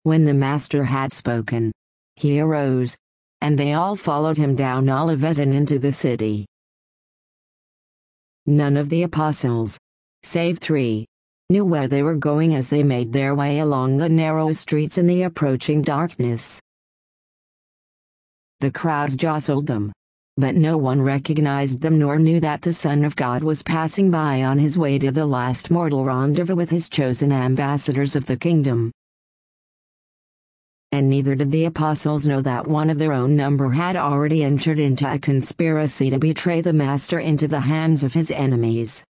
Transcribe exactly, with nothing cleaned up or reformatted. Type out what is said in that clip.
When the Master had spoken, he arose, and they all followed him down Olivet and into the city. None of the apostles, save three, knew where they were going as they made their way along the narrow streets in the approaching darkness. The crowds jostled them, but no one recognized them nor knew that the Son of God was passing by on his way to the last mortal rendezvous with his chosen ambassadors of the kingdom. And neither did the apostles know that one of their own number had already entered into a conspiracy to betray the Master into the hands of his enemies.